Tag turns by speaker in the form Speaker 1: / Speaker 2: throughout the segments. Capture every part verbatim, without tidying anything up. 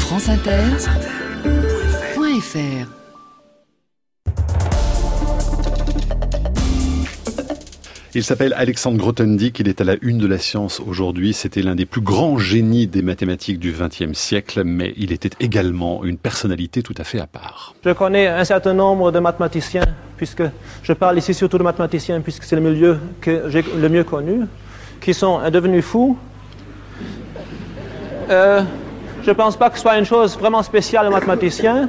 Speaker 1: France Inter point F R.
Speaker 2: Il s'appelle Alexandre Grothendieck, il est à la une de la science aujourd'hui. C'était l'un des plus grands génies des mathématiques du vingtième siècle, mais il était également une personnalité tout à fait à part.
Speaker 3: Je connais un certain nombre de mathématiciens, puisque je parle ici surtout de mathématiciens, puisque c'est le milieu que j'ai le mieux connu, qui sont devenus fous. Euh, je ne pense pas que ce soit une chose vraiment spéciale aux mathématiciens.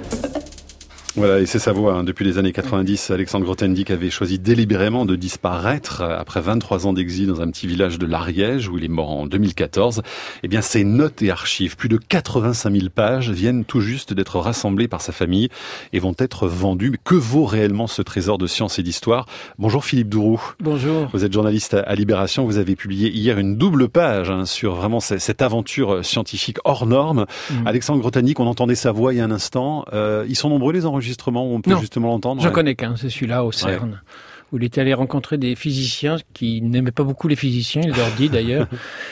Speaker 2: Voilà, et c'est sa voix. Hein. Depuis les années quatre-vingt-dix, Alexandre Grothendieck avait choisi délibérément de disparaître après vingt-trois ans d'exil dans un petit village de l'Ariège, où il est mort en deux mille quatorze. Eh bien, ses notes et archives, plus de quatre-vingt-cinq mille pages, viennent tout juste d'être rassemblées par sa famille et vont être vendues. Mais que vaut réellement ce trésor de science et d'histoire ? Bonjour Philippe Douroux.
Speaker 4: Bonjour.
Speaker 2: Vous êtes journaliste à Libération. Vous avez publié hier une double page hein, sur vraiment cette aventure scientifique hors norme. Mmh. Alexandre Grothendieck, on entendait sa voix il y a un instant. Euh, ils sont nombreux les enregistrements où on peut
Speaker 4: non,
Speaker 2: justement l'entendre.
Speaker 4: J'en
Speaker 2: ouais.
Speaker 4: connais qu'un, c'est celui-là au CERN, ouais. Où il était allé rencontrer des physiciens qui n'aimaient pas beaucoup les physiciens, il leur dit d'ailleurs.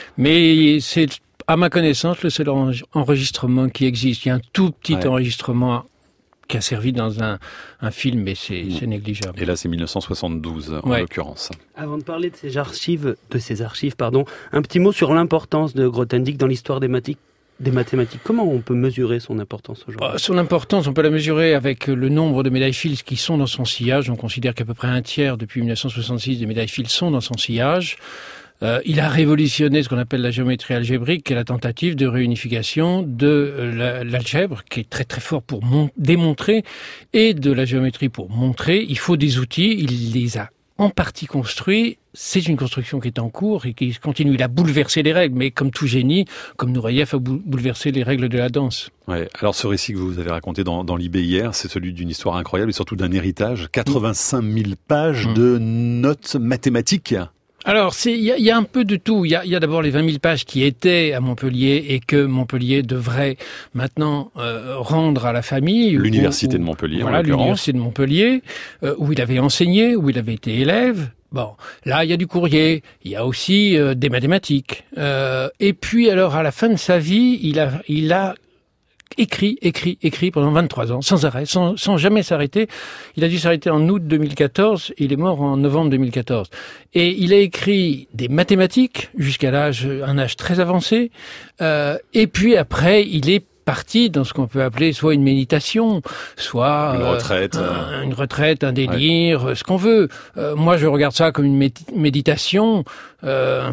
Speaker 4: Mais c'est, à ma connaissance, le seul enregistrement qui existe. Il y a un tout petit ouais. enregistrement qui a servi dans un, un film, mais c'est, mmh. c'est négligeable.
Speaker 2: Et là, c'est dix-neuf cent soixante-douze, en ouais. l'occurrence.
Speaker 5: Avant de parler de ces archives, de ces archives, pardon, un petit mot sur l'importance de Grothendieck dans l'histoire des mathématiques. Des mathématiques. Comment on peut mesurer son importance aujourd'hui ?
Speaker 4: Son importance, on peut la mesurer avec le nombre de médailles Fields qui sont dans son sillage. On considère qu'à peu près un tiers depuis dix-neuf cent soixante-six des médailles Fields sont dans son sillage. Euh, il a révolutionné ce qu'on appelle la géométrie algébrique, qui est la tentative de réunification de euh, l'algèbre, qui est très très fort pour mon- démontrer, et de la géométrie pour montrer. Il faut des outils, il les a en partie construit. C'est une construction qui est en cours et qui continue. Il a bouleversé les règles, mais comme tout génie, comme Nureyev a bouleversé les règles de la danse.
Speaker 2: Ouais. Alors ce récit que vous avez raconté dans, dans Libé hier, c'est celui d'une histoire incroyable et surtout d'un héritage. quatre-vingt-cinq mille pages mmh. de notes mathématiques.
Speaker 4: Alors, il y, y a un peu de tout. Il y a, y a d'abord les vingt mille pages qui étaient à Montpellier et que Montpellier devrait maintenant euh, rendre à la famille.
Speaker 2: L'université
Speaker 4: où, où,
Speaker 2: de Montpellier,
Speaker 4: voilà,
Speaker 2: en l'occurrence.
Speaker 4: l'université de Montpellier, euh, où il avait enseigné, où il avait été élève. Bon, là, il y a du courrier, il y a aussi euh, des mathématiques. Euh, et puis, alors, à la fin de sa vie, il a, il a écrit, écrit, écrit pendant vingt-trois ans, sans arrêt, sans, sans jamais s'arrêter. Il a dû s'arrêter en août deux mille quatorze, il est mort en novembre deux mille quatorze. Et il a écrit des mathématiques jusqu'à l'âge, un âge très avancé. Euh, et puis après, il est parti dans ce qu'on peut appeler soit une méditation, soit
Speaker 2: une retraite,
Speaker 4: euh, un, une retraite, un délire, ouais. ce qu'on veut. Euh, moi, je regarde ça comme une méd- méditation euh, un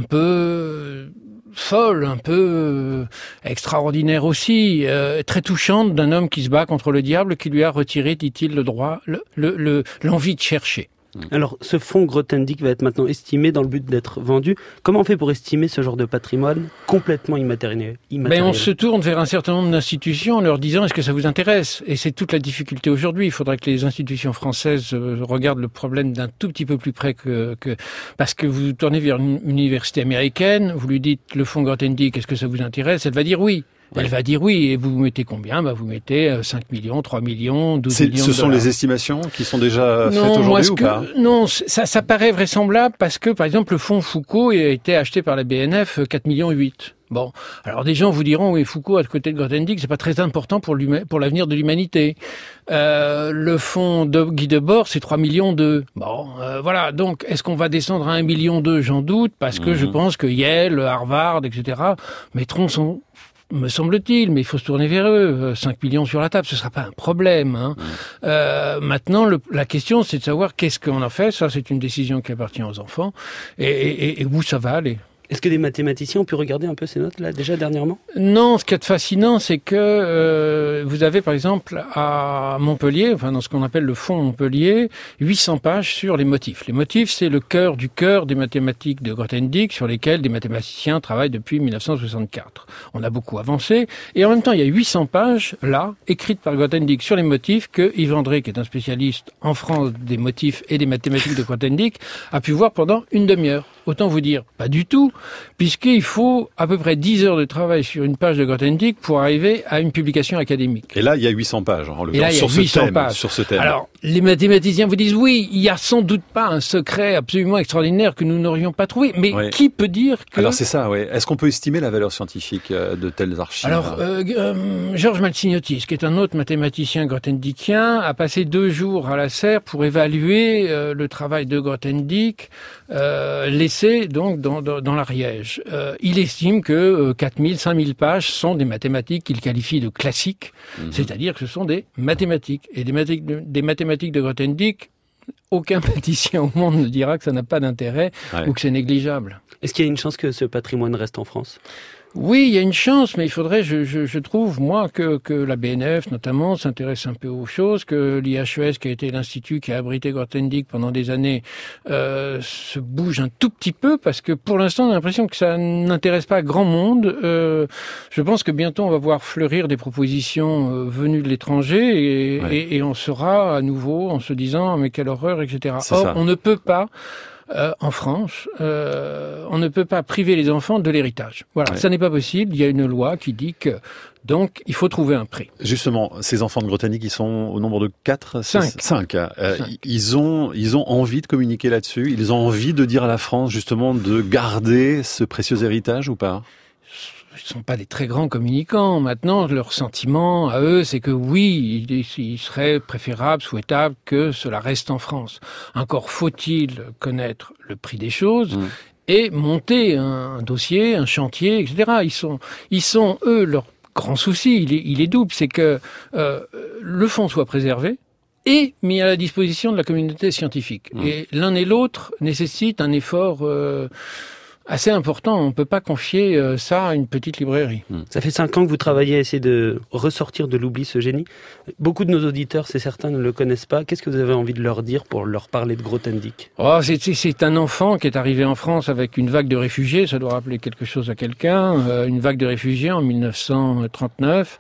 Speaker 4: peu folle, un peu euh, extraordinaire aussi, euh, très touchante d'un homme qui se bat contre le diable, qui lui a retiré, dit-il, le droit, le, le, le, l'envie de chercher.
Speaker 5: Alors, ce fonds Grothendieck va être maintenant estimé dans le but d'être vendu. Comment on fait pour estimer ce genre de patrimoine complètement immatériel, immatériel ?
Speaker 4: Ben, on se tourne vers un certain nombre d'institutions en leur disant « est-ce que ça vous intéresse ?» Et c'est toute la difficulté aujourd'hui. Il faudrait que les institutions françaises regardent le problème d'un tout petit peu plus près que... que parce que vous tournez vers une université américaine, vous lui dites « le fonds Grothendieck, est-ce que ça vous intéresse ?» Elle va dire « oui ». Elle va dire oui, et vous mettez combien ? Bah vous mettez cinq millions, trois millions, douze
Speaker 2: C'est,
Speaker 4: millions
Speaker 2: ce
Speaker 4: de
Speaker 2: sont
Speaker 4: dollars.
Speaker 2: les estimations qui sont déjà
Speaker 4: non,
Speaker 2: faites aujourd'hui
Speaker 4: moi,
Speaker 2: ou
Speaker 4: que,
Speaker 2: pas ?
Speaker 4: Non, ça, ça paraît vraisemblable parce que, par exemple, le fonds Foucault a été acheté par la B N F quatre millions huit. Bon, alors des gens vous diront, oui, Foucault à côté de Grothendieck, c'est pas très important pour, pour l'avenir de l'humanité. Euh, le fonds de Guy Debord, c'est trois millions deux. Bon, euh, voilà, donc est-ce qu'on va descendre à un million deux ? J'en doute, parce que mmh. je pense que Yale, Harvard, et cetera mettront son... me semble-t-il, mais il faut se tourner vers eux. cinq millions sur la table, ce sera pas un problème. Hein. Mmh. Euh, maintenant, le, la question, c'est de savoir qu'est-ce qu'on en fait. Ça, c'est une décision qui appartient aux enfants. Et, et, et où ça va aller.
Speaker 5: Est-ce que des mathématiciens ont pu regarder un peu ces notes, là, déjà dernièrement ?
Speaker 4: Non, ce qui est fascinant, c'est que euh, vous avez, par exemple, à Montpellier, enfin dans ce qu'on appelle le fonds Montpellier, huit cents pages sur les motifs. Les motifs, c'est le cœur du cœur des mathématiques de Grothendieck, sur lesquels des mathématiciens travaillent depuis dix-neuf cent soixante-quatre. On a beaucoup avancé, et en même temps, il y a huit cents pages, là, écrites par Grothendieck sur les motifs, que Yves André, qui est un spécialiste en France des motifs et des mathématiques de Grothendieck, a pu voir pendant une demi-heure. autant vous dire, pas du tout, puisqu'il faut à peu près dix heures de travail sur une page de Grothendieck pour arriver à une publication académique.
Speaker 2: Et là, il y a huit cents pages, en
Speaker 4: Et là, il y a
Speaker 2: sur, ce
Speaker 4: huit cents
Speaker 2: thème,
Speaker 4: pages.
Speaker 2: sur ce thème.
Speaker 4: Alors, les mathématiciens vous disent, oui, il y a sans doute pas un secret absolument extraordinaire que nous n'aurions pas trouvé, mais
Speaker 2: ouais.
Speaker 4: qui peut dire que...
Speaker 2: Alors c'est ça, oui. Est-ce qu'on peut estimer la valeur scientifique de telles archives?
Speaker 4: Alors, euh, euh, Georges Malsignotis, qui est un autre mathématicien grothendieckien, a passé deux jours à la serre pour évaluer euh, le travail de Grothendieck, euh, laissé donc dans, dans, dans l'Ariège. Euh, il estime que euh, quatre mille, cinq mille pages sont des mathématiques qu'il qualifie de classiques, mmh. c'est-à-dire que ce sont des mathématiques. Et des mathématiques de, des mathématiques de Grothendieck, aucun mathématicien au monde ne dira que ça n'a pas d'intérêt ouais. ou que c'est négligeable.
Speaker 5: Est-ce qu'il y a une chance que ce patrimoine reste en France ?
Speaker 4: Oui, il y a une chance, mais il faudrait, je, je, je trouve, moi, que, que la B N F, notamment, s'intéresse un peu aux choses, que l'I H E S, qui a été l'institut qui a abrité Grothendieck pendant des années, euh, se bouge un tout petit peu, parce que pour l'instant, on a l'impression que ça n'intéresse pas grand monde. Euh, je pense que bientôt, on va voir fleurir des propositions euh, venues de l'étranger, et, ouais. et, et on sera à nouveau en se disant, mais quelle horreur, et cetera.
Speaker 2: C'est
Speaker 4: Or,
Speaker 2: ça.
Speaker 4: on ne peut pas... Euh, en France, euh, on ne peut pas priver les enfants de l'héritage. Voilà, ouais. ça n'est pas possible. Il y a une loi qui dit que, donc, il faut trouver un prix.
Speaker 2: Justement, ces enfants de Grothendieck, ils sont au nombre de quatre,
Speaker 4: cinq.
Speaker 2: Cinq. Euh, Cinq. Ils ont, ils ont envie de communiquer là-dessus. Ils ont envie de dire à la France, justement, de garder ce précieux héritage ou pas?
Speaker 4: Ils ne sont pas des très grands communicants. Maintenant, leur sentiment à eux, c'est que oui, il, il serait préférable, souhaitable que cela reste en France. Encore faut-il connaître le prix des choses mmh. et monter un, un dossier, un chantier, et cetera. Ils sont, ils sont eux, leur grand souci, il est, il est double, c'est que euh, le fonds soit préservé et mis à la disposition de la communauté scientifique. Mmh. Et l'un et l'autre nécessitent un effort... Euh, assez important. On ne peut pas confier euh, ça à une petite librairie.
Speaker 5: Ça fait cinq ans que vous travaillez à essayer de ressortir de l'oubli ce génie. Beaucoup de nos auditeurs, c'est certain, ne le connaissent pas. Qu'est-ce que vous avez envie de leur dire pour leur parler de Grothendieck ?
Speaker 4: Oh, c'est, c'est, c'est un enfant qui est arrivé en France avec une vague de réfugiés. Ça doit rappeler quelque chose à quelqu'un. Euh, une vague de réfugiés en dix-neuf cent trente-neuf.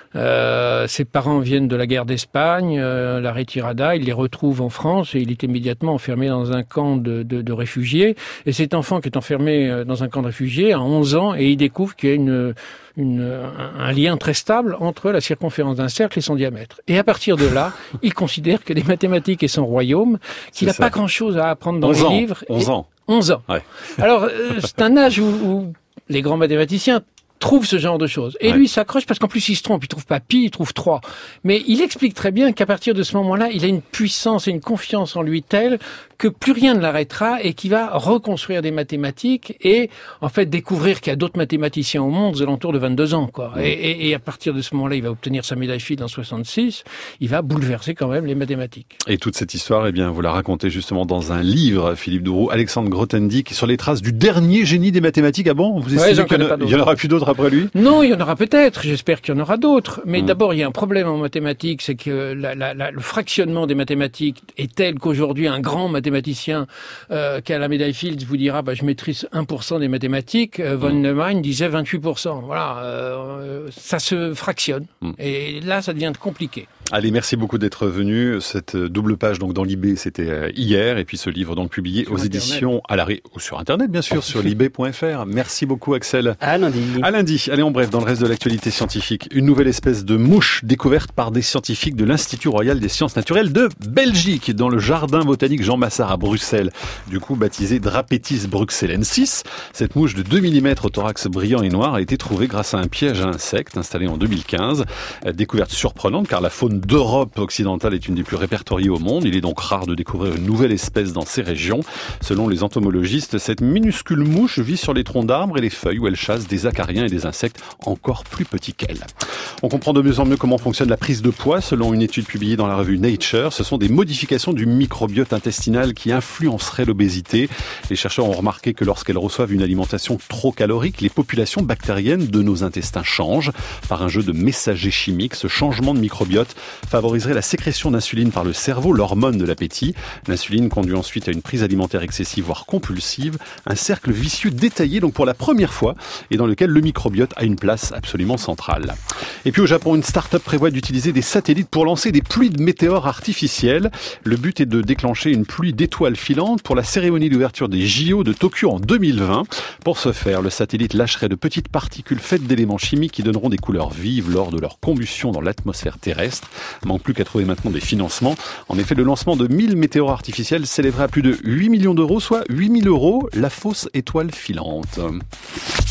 Speaker 4: Euh, ses parents viennent de la guerre d'Espagne, euh, la retirada, il les retrouve en France et il est immédiatement enfermé dans un camp de, de, de réfugiés. Et cet enfant qui est enfermé dans un camp de réfugiés a onze ans et il découvre qu'il y a une, une, un lien très stable entre la circonférence d'un cercle et son diamètre. Et à partir de là, il considère que les mathématiques est son royaume, qu'il n'a pas grand-chose à apprendre dans les
Speaker 2: ans,
Speaker 4: livres.
Speaker 2: onze ans.
Speaker 4: onze ans.
Speaker 2: Ouais.
Speaker 4: Alors, euh, c'est un âge où, où les grands mathématiciens trouve ce genre de choses. Et ouais. lui s'accroche parce qu'en plus il se trompe, il trouve pas pi, il trouve trois. Mais il explique très bien qu'à partir de ce moment-là, il a une puissance et une confiance en lui telle que plus rien ne l'arrêtera et qu'il va reconstruire des mathématiques et en fait découvrir qu'il y a d'autres mathématiciens au monde aux alentours de vingt-deux ans. Quoi. Ouais. Et, et, et à partir de ce moment-là, il va obtenir sa médaille Fields en soixante-six. Il va bouleverser quand même les mathématiques.
Speaker 2: Et toute cette histoire, eh bien, vous la racontez justement dans un livre, Philippe Douroux, Alexandre Grothendieck, sur les traces du dernier génie des mathématiques. Ah bon? Vous estimez
Speaker 4: ouais,
Speaker 2: qu'il y, y en aura plus d'autres après lui?
Speaker 4: Non, il y en aura peut-être. J'espère qu'il y en aura d'autres. Mais mmh. d'abord, il y a un problème en mathématiques, c'est que la, la, la, le fractionnement des mathématiques est tel qu'aujourd'hui, un grand mathématicien euh, qui a la médaille Fields vous dira bah, « je maîtrise un pour cent des mathématiques euh, ». Von Neumann disait vingt-huit pour cent. Voilà, euh, ça se fractionne. Mmh. Et là, ça devient compliqué.
Speaker 2: Allez, merci beaucoup d'être venu. Cette double page donc dans l'I B, c'était hier, et puis ce livre donc publié
Speaker 4: sur
Speaker 2: aux
Speaker 4: Internet.
Speaker 2: éditions à l'arrêt ou sur Internet bien sûr, sur libé point f r. Merci beaucoup Axel.
Speaker 5: À lundi.
Speaker 2: À lundi. Allez, en bref, dans le reste de l'actualité scientifique, une nouvelle espèce de mouche découverte par des scientifiques de l'Institut Royal des Sciences Naturelles de Belgique, dans le jardin botanique Jean Massard à Bruxelles, du coup baptisée Drapetis bruxellensis. Cette mouche de deux millimètres au thorax brillant et noir a été trouvée grâce à un piège à insectes installé en deux mille quinze. Découverte surprenante car la faune d'Europe occidentale est une des plus répertoriées au monde. Il est donc rare de découvrir une nouvelle espèce dans ces régions. Selon les entomologistes, cette minuscule mouche vit sur les troncs d'arbres et les feuilles où elle chasse des acariens et des insectes encore plus petits qu'elle. On comprend de mieux en mieux comment fonctionne la prise de poids. Selon une étude publiée dans la revue Nature, ce sont des modifications du microbiote intestinal qui influenceraient l'obésité. Les chercheurs ont remarqué que lorsqu'elles reçoivent une alimentation trop calorique, les populations bactériennes de nos intestins changent. Par un jeu de messagers chimiques, ce changement de microbiote favoriserait la sécrétion d'insuline par le cerveau, l'hormone de l'appétit. L'insuline conduit ensuite à une prise alimentaire excessive, voire compulsive. Un cercle vicieux détaillé donc pour la première fois et dans lequel le microbiote a une place absolument centrale. Et puis au Japon, une start-up prévoit d'utiliser des satellites pour lancer des pluies de météores artificielles. Le but est de déclencher une pluie d'étoiles filantes pour la cérémonie d'ouverture des J O de Tokyo en deux mille vingt. Pour ce faire, le satellite lâcherait de petites particules faites d'éléments chimiques qui donneront des couleurs vives lors de leur combustion dans l'atmosphère terrestre. Manque plus qu'à trouver maintenant des financements. En effet, le lancement de mille météores artificiels s'élèverait à plus de huit millions d'euros, soit huit mille euros, la fausse étoile filante.